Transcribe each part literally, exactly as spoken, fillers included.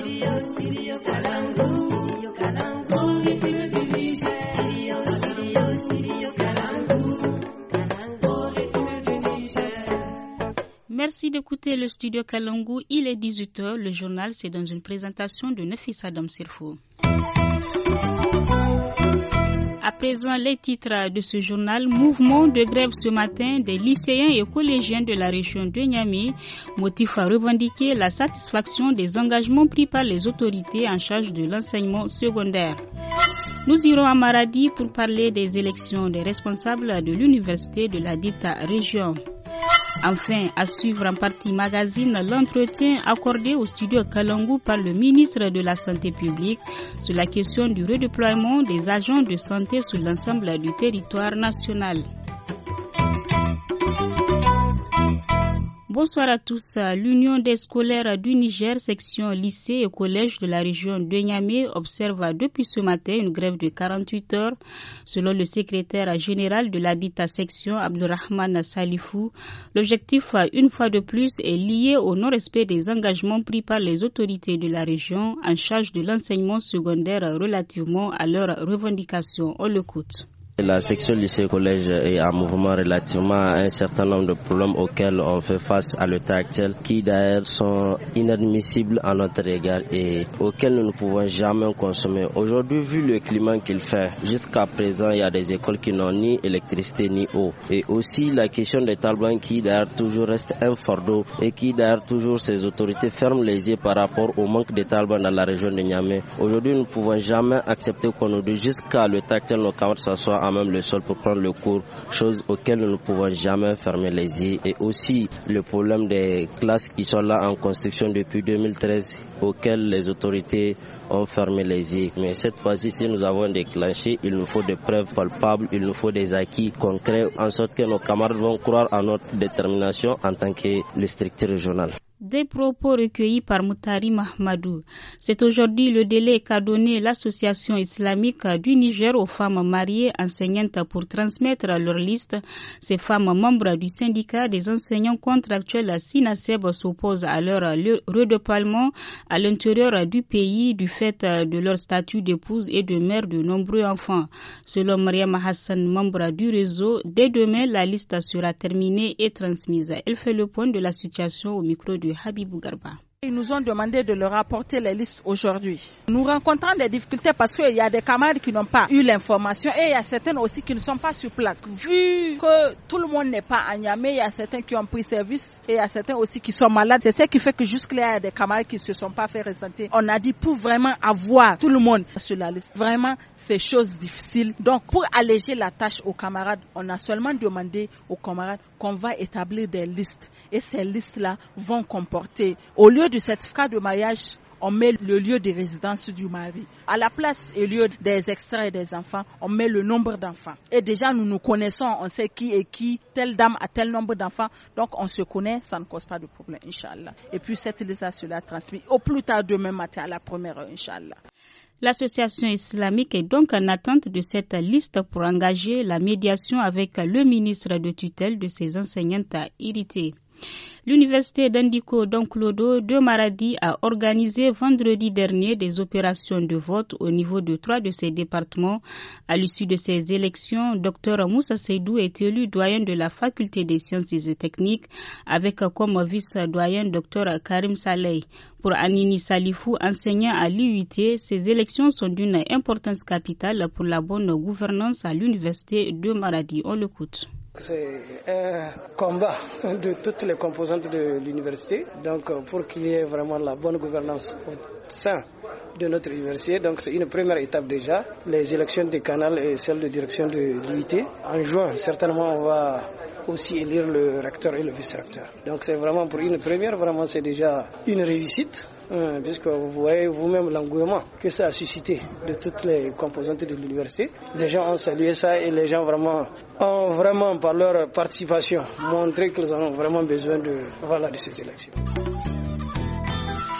Studio, studio Kalangu. Studio Kalangu. Studio Studio, studio, studio Kalangu. Merci d'écouter le Studio Kalangu. Il est dix-huit heures. Le journal, c'est dans une présentation de Nafissa Adam Sirfo. À présent, les titres de ce journal. Mouvement de grève ce matin des lycéens et collégiens de la région de Niamey. Motif à revendiquer la satisfaction des engagements pris par les autorités en charge de l'enseignement secondaire. Nous irons à Maradi pour parler des élections des responsables de l'université de la dite région. Enfin, à suivre en partie magazine l'entretien accordé au studio Kalangu par le ministre de la Santé publique sur la question du redéploiement des agents de santé sur l'ensemble du territoire national. Bonsoir à tous. L'Union des scolaires du Niger, section lycée et collège de la région de Niamey, observe depuis ce matin une grève de quarante-huit heures. Selon le secrétaire général de la dite section, Abdurrahman Salifou, l'objectif, une fois de plus, est lié au non-respect des engagements pris par les autorités de la région en charge de l'enseignement secondaire relativement à leurs revendications. On l'écoute. La section lycée-collège est en mouvement relativement à un certain nombre de problèmes auxquels on fait face à l'état actuel, qui d'ailleurs sont inadmissibles à notre égard et auxquels nous ne pouvons jamais consommer. Aujourd'hui, vu le climat qu'il fait, jusqu'à présent, il y a des écoles qui n'ont ni électricité ni eau. Et aussi la question des talibans qui d'ailleurs toujours reste un fardeau et qui d'ailleurs toujours ces autorités ferment les yeux par rapport au manque de talibans dans la région de Niamey. Aujourd'hui, nous ne pouvons jamais accepter qu'on nous dise jusqu'à l'état actuel nos camarades s'assoient à même le sol pour prendre le cours, chose auxquelles nous ne pouvons jamais fermer les yeux. Et aussi le problème des classes qui sont là en construction depuis deux mille treize, auxquelles les autorités ont fermé les yeux. Mais cette fois-ci, si nous avons déclenché, il nous faut des preuves palpables, il nous faut des acquis concrets, en sorte que nos camarades vont croire à notre détermination en tant que le strict régional. Des propos recueillis par Moutari Mahmadou. C'est aujourd'hui le délai qu'a donné l'Association islamique du Niger aux femmes mariées enseignantes pour transmettre leur liste. Ces femmes membres du syndicat des enseignants contractuels SINASEB s'opposent à leur redéploiement à l'intérieur du pays du fait de leur statut d'épouse et de mère de nombreux enfants. Selon Mariam Hassan, membre du réseau, dès demain, la liste sera terminée et transmise. Elle fait le point de la situation au micro de Habibou Garba. Ils nous ont demandé de leur apporter les listes aujourd'hui. Nous rencontrons des difficultés parce qu'il y a des camarades qui n'ont pas eu l'information et il y a certaines aussi qui ne sont pas sur place. Vu que tout le monde n'est pas à Niamey, il y a certains qui ont pris service et il y a certains aussi qui sont malades. C'est ce qui fait que jusque-là, il y a des camarades qui ne se sont pas fait ressentir. On a dit pour vraiment avoir tout le monde sur la liste. Vraiment, c'est chose difficile. Donc, pour alléger la tâche aux camarades, on a seulement demandé aux camarades qu'on va établir des listes. Et ces listes-là vont comporter, au lieu du certificat de mariage, on met le lieu de résidence du mari. À la place et lieu des extraits des enfants, on met le nombre d'enfants. Et déjà, nous nous connaissons, on sait qui est qui, telle dame a tel nombre d'enfants. Donc, on se connaît, ça ne cause pas de problème, Inch'Allah. Et puis, cette liste sera transmise au plus tard demain matin à la première heure, Inch'Allah. L'association islamique est donc en attente de cette liste pour engager la médiation avec le ministre de tutelle de ces enseignantes irritées. L'université d'Andiko Donclodo de Maradi a organisé vendredi dernier des opérations de vote au niveau de trois de ses départements. À l'issue de ces élections, Dr Moussa Seydou est élu doyen de la faculté des sciences et techniques avec comme vice-doyen Dr Karim Saleh. Pour Anini Salifou, enseignant à l'I U T, ces élections sont d'une importance capitale pour la bonne gouvernance à l'université de Maradi. On l'écoute. C'est un combat de toutes les composantes de l'université, donc pour qu'il y ait vraiment la bonne gouvernance au sein de notre université. Donc c'est une première étape déjà, les élections des canals et celles de direction de l'I U T. En juin, certainement, on va aussi élire le recteur et le vice-recteur. Donc c'est vraiment pour une première, vraiment c'est déjà une réussite. Hein, puisque vous voyez vous-même l'engouement que ça a suscité de toutes les composantes de l'université. Les gens ont salué ça et les gens vraiment ont vraiment par leur participation montré qu'ils en ont vraiment besoin de, voilà, de ces élections.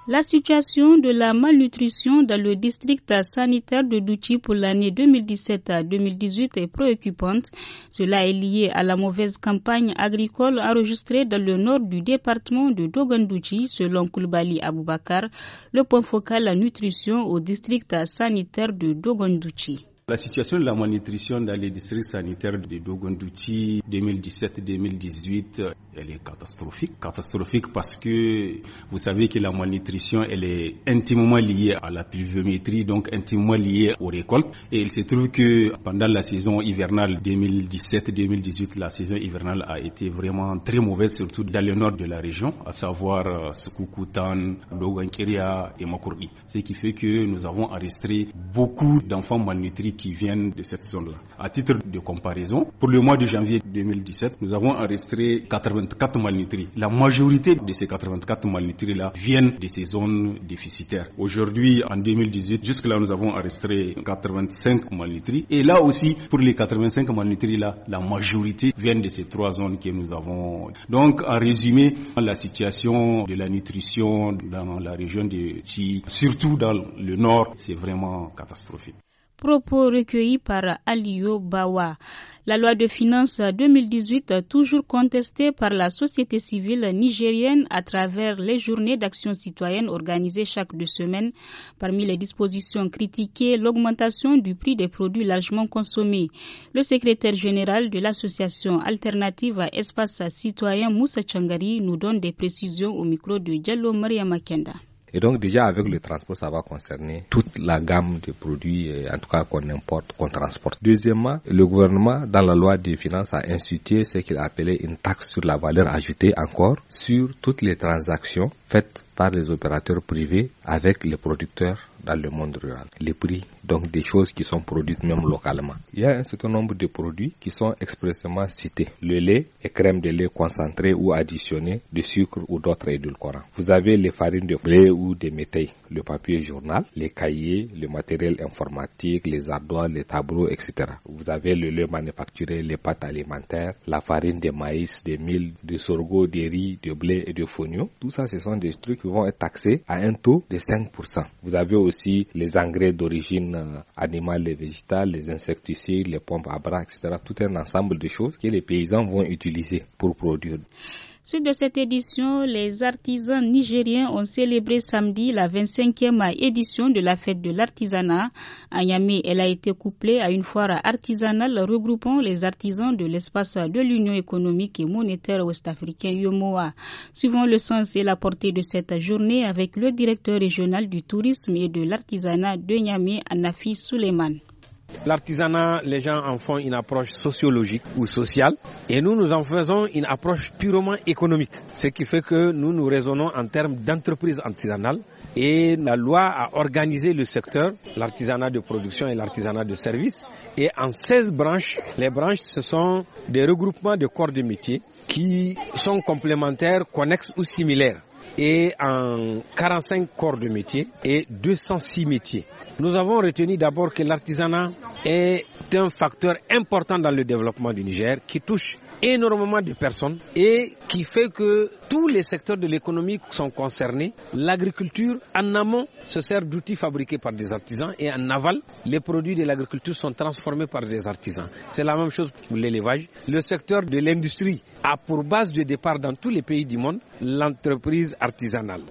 La situation de la malnutrition dans le district sanitaire de Douchi pour l'année deux mille dix-sept à deux mille dix-huit est préoccupante. Cela est lié à la mauvaise campagne agricole enregistrée dans le nord du département de Dogondouchi, selon Koulibaly Aboubakar, le point focal la nutrition au district sanitaire de Dogondouchi. La situation de la malnutrition dans les districts sanitaires de Dogondouchi deux mille dix-sept deux mille dix-huit, elle est catastrophique. Catastrophique parce que vous savez que la malnutrition, elle est intimement liée à la pluviométrie, donc intimement liée aux récoltes. Et il se trouve que pendant la saison hivernale deux mille dix-sept deux mille dix-huit, la saison hivernale a été vraiment très mauvaise, surtout dans le nord de la région, à savoir Soukoukoutane, Dogonkiria et Makourdi. Ce qui fait que nous avons enregistré beaucoup d'enfants malnutris qui viennent de cette zone-là. À titre de comparaison, pour le mois de janvier deux mille dix-sept, nous avons enregistré quatre-vingt-quatre malnutris. La majorité de ces quatre-vingt-quatre malnutris-là viennent de ces zones déficitaires. Aujourd'hui, en deux mille dix-huit, jusque-là, nous avons enregistré quatre-vingt-cinq malnutris. Et là aussi, pour les quatre-vingt-cinq malnutris-là, la majorité viennent de ces trois zones que nous avons. Donc, en résumé, la situation de la nutrition dans la région de Tchi, surtout dans le nord, c'est vraiment catastrophique. Propos recueillis par Aliyo Bawa. La loi de finances deux mille dix-huit, toujours contestée par la société civile nigérienne à travers les journées d'action citoyenne organisées chaque deux semaines. Parmi les dispositions critiquées, l'augmentation du prix des produits largement consommés. Le secrétaire général de l'association alternative à Espace Citoyen Moussa Changari nous donne des précisions au micro de Diallo Mariama Kenda. Et donc déjà avec le transport, ça va concerner toute la gamme de produits, en tout cas qu'on importe, qu'on transporte. Deuxièmement, le gouvernement, dans la loi des finances, a institué ce qu'il appelait une taxe sur la valeur ajoutée encore sur toutes les transactions faites par les opérateurs privés avec les producteurs dans le monde rural. Les prix, donc des choses qui sont produites même localement. Il y a un certain nombre de produits qui sont expressément cités. Le lait et crème de lait concentrée ou additionnée de sucre ou d'autres édulcorants. Vous avez les farines de blé ou de métailles, le papier journal, les cahiers, le matériel informatique, les ardoises, les tableaux, et cetera. Vous avez le lait manufacturé, les pâtes alimentaires, la farine de maïs, de mil, de sorgho, de riz, de blé et de fonio. Tout ça, ce sont des trucs qui vont être taxés à un taux de cinq pour cent. Vous avez aussi les engrais d'origine animale et végétale, les insecticides, les pompes à bras, et cetera. Tout un ensemble de choses que les paysans vont utiliser pour produire. Suite de cette édition, les artisans nigériens ont célébré samedi la vingt-cinquième édition de la fête de l'artisanat. À Niamey, elle a été couplée à une foire artisanale regroupant les artisans de l'espace de l'Union économique et monétaire ouest-africain U E M O A. Suivant le sens et la portée de cette journée avec le directeur régional du tourisme et de l'artisanat de Niamey, Anafi Suleiman. L'artisanat, les gens en font une approche sociologique ou sociale et nous, nous en faisons une approche purement économique. Ce qui fait que nous, nous raisonnons en termes d'entreprise artisanale et la loi a organisé le secteur, l'artisanat de production et l'artisanat de service. Et en seize branches, les branches, ce sont des regroupements de corps de métier qui sont complémentaires, connexes ou similaires. Et en quarante-cinq corps de métier et deux cent six métiers. Nous avons retenu d'abord que l'artisanat est un facteur important dans le développement du Niger qui touche énormément de personnes et qui fait que tous les secteurs de l'économie sont concernés. L'agriculture, en amont, se sert d'outils fabriqués par des artisans et en aval, les produits de l'agriculture sont transformés par des artisans. C'est la même chose pour l'élevage. Le secteur de l'industrie a pour base de départ dans tous les pays du monde l'entreprise artisanale.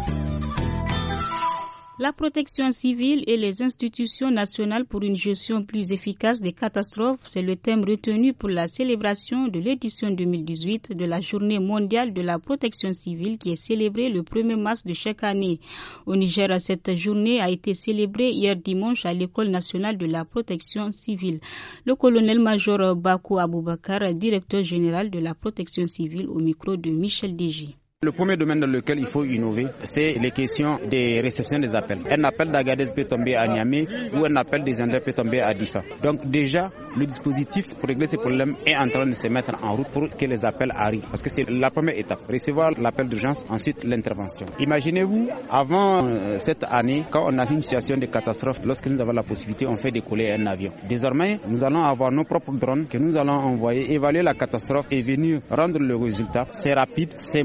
La protection civile et les institutions nationales pour une gestion plus efficace des catastrophes, c'est le thème retenu pour la célébration de l'édition deux mille dix-huit de la Journée mondiale de la protection civile qui est célébrée le premier mars de chaque année. Au Niger, cette journée a été célébrée hier dimanche à l'École nationale de la protection civile. Le colonel-major Bakou Aboubakar, directeur général de la protection civile, au micro de Michel Deji. Le premier domaine dans lequel il faut innover, c'est les questions des réceptions des appels. Un appel d'Agadez peut tomber à Niamey ou un appel des Indés peut tomber à Difa. Donc déjà, le dispositif pour régler ces problèmes est en train de se mettre en route pour que les appels arrivent. Parce que c'est la première étape, recevoir l'appel d'urgence, ensuite l'intervention. Imaginez-vous, avant euh, cette année, quand on a une situation de catastrophe, lorsque nous avons la possibilité, on fait décoller un avion. Désormais, nous allons avoir nos propres drones que nous allons envoyer, évaluer la catastrophe et venir rendre le résultat. C'est rapide, c'est moins cher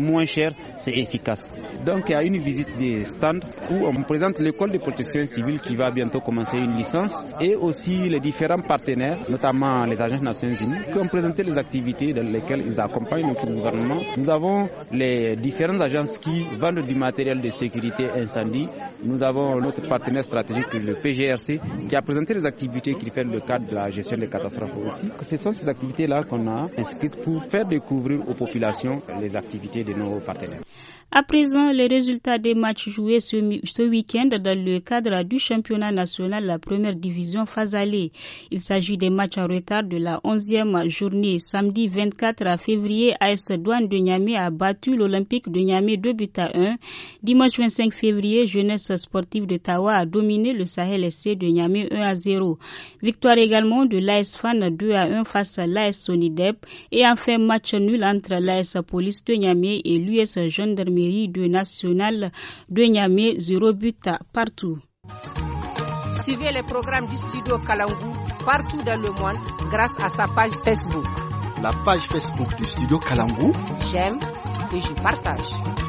cher, c'est efficace. Donc il y a une visite des stands où on présente l'école de protection civile qui va bientôt commencer une licence et aussi les différents partenaires, notamment les agences des Nations Unies, qui ont présenté les activités dans lesquelles ils accompagnent notre gouvernement. Nous avons les différentes agences qui vendent du matériel de sécurité incendie. Nous avons notre partenaire stratégique, le P G R C, qui a présenté les activités qu'il fait dans le cadre de la gestion des catastrophes aussi. Ce sont ces activités-là qu'on a inscrites pour faire découvrir aux populations les activités de nos partenaires. À présent, les résultats des matchs joués ce, ce week-end dans le cadre du championnat national, la première division phase aller. Il s'agit des matchs en retard de la onzième journée. Samedi vingt-quatre février, A S Douane de Niamey a battu l'Olympique de Niamey deux buts à un. Dimanche vingt-cinq février, Jeunesse sportive de Tawa a dominé le Sahel S C de Niamey un à zéro. Victoire également de l'A S Fan deux à un face à l'A S Sonidep. Et enfin, match nul entre l'A S Police de Niamey et l'U S Gendarmerie de National de Niamey, zéro but partout. Suivez les programmes du studio Kalangu partout dans le monde grâce à sa page Facebook. La page Facebook du studio Kalangu, j'aime et je partage.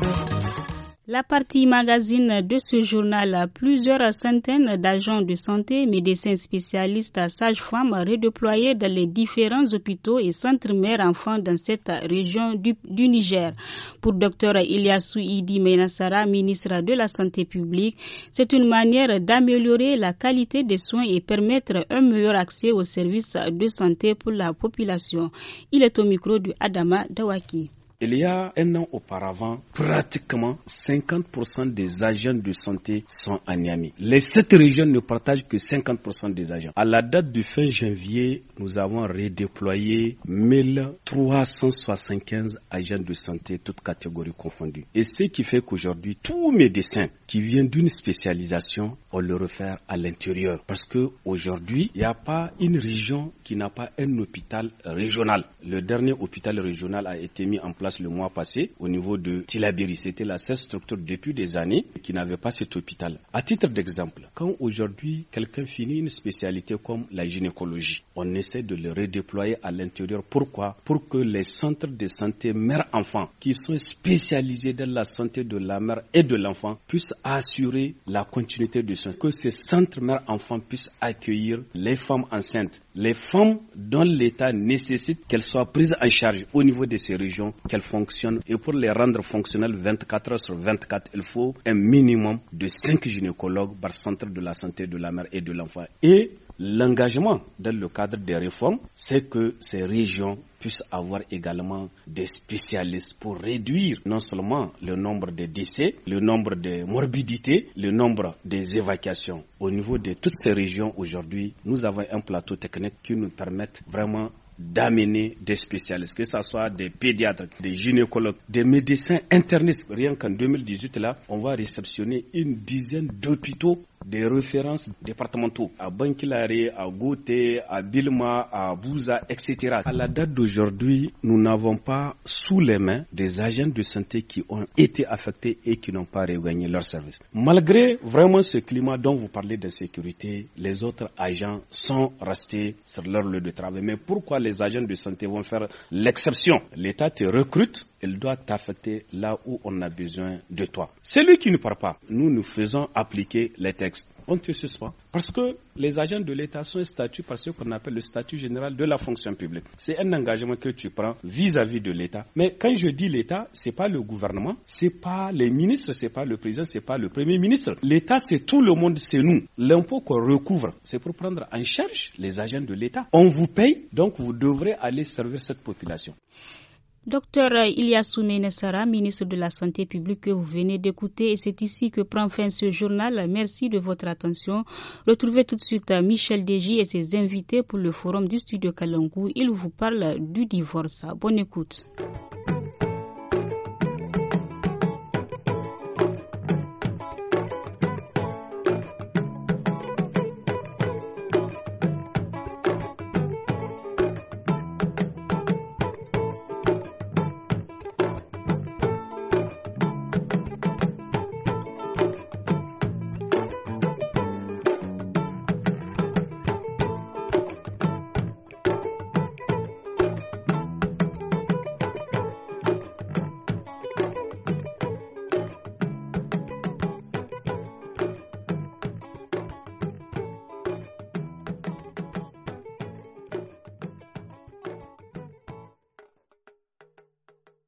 La partie magazine de ce journal, plusieurs centaines d'agents de santé, médecins spécialistes, sages-femmes redéployés dans les différents hôpitaux et centres mères-enfants dans cette région du, du Niger. Pour Dr Ilyasu Idi Menassara, ministre de la Santé publique, c'est une manière d'améliorer la qualité des soins et permettre un meilleur accès aux services de santé pour la population. Il est au micro du Adama Dawaki. Il y a un an auparavant, pratiquement cinquante pour cent des agents de santé sont à Niamey. Les sept régions ne partagent que cinquante pour cent des agents. À la date du fin janvier, nous avons redéployé mille trois cent soixante-quinze agents de santé, toutes catégories confondues. Et ce qui fait qu'aujourd'hui, tous médecins qui viennent d'une spécialisation, on le réfère à l'intérieur. Parce qu'aujourd'hui, il n'y a pas une région qui n'a pas un hôpital régional. Le dernier hôpital régional a été mis en place le mois passé au niveau de Tilabiri. C'était la seule structure depuis des années qui n'avait pas cet hôpital. À titre d'exemple, quand aujourd'hui quelqu'un finit une spécialité comme la gynécologie, on essaie de le redéployer à l'intérieur. Pourquoi? Pour que les centres de santé mère-enfant qui sont spécialisés dans la santé de la mère et de l'enfant puissent assurer la continuité de soins. Que ces centres mère-enfant puissent accueillir les femmes enceintes, les femmes dont l'État nécessite qu'elles soient prises en charge au niveau de ces régions, qu'elles fonctionnent. Et pour les rendre fonctionnelles vingt-quatre heures sur vingt-quatre, il faut un minimum de cinq gynécologues par centre de la santé de la mère et de l'enfant. Et l'engagement dans le cadre des réformes, c'est que ces régions puissent avoir également des spécialistes pour réduire non seulement le nombre de décès, le nombre de morbidités, le nombre des évacuations. Au niveau de toutes ces régions aujourd'hui, nous avons un plateau technique qui nous permet vraiment d'amener des spécialistes, que ce soit des pédiatres, des gynécologues, des médecins internistes. Rien qu'en deux mille dix-huit, là, on va réceptionner une dizaine d'hôpitaux des références départementaux à Bankilare, à Gouté, à Bilma, à Bouza, et cetera. À la date d'aujourd'hui, nous n'avons pas sous les mains des agents de santé qui ont été affectés et qui n'ont pas regagné leur service. Malgré vraiment ce climat dont vous parlez d'insécurité, les autres agents sont restés sur leur lieu de travail. Mais pourquoi les agents de santé vont faire l'exception? L'État te recrute, il doit t'affecter là où on a besoin de toi. Celui qui ne part pas, nous nous faisons appliquer les textes. On te suspend. Parce que les agents de l'État sont statués par ce qu'on appelle le statut général de la fonction publique. C'est un engagement que tu prends vis-à-vis de l'État. Mais quand je dis l'État, c'est pas le gouvernement, c'est pas les ministres, c'est pas le président, c'est pas le premier ministre. L'État, c'est tout le monde, c'est nous. L'impôt qu'on recouvre, c'est pour prendre en charge les agents de l'État. On vous paye, donc vous devrez aller servir cette population. Docteur Ilyasu Menassara, ministre de la Santé publique que vous venez d'écouter, et c'est ici que prend fin ce journal. Merci de votre attention. Retrouvez tout de suite Michel Deji et ses invités pour le forum du studio Kalangu. Il vous parle du divorce. Bonne écoute.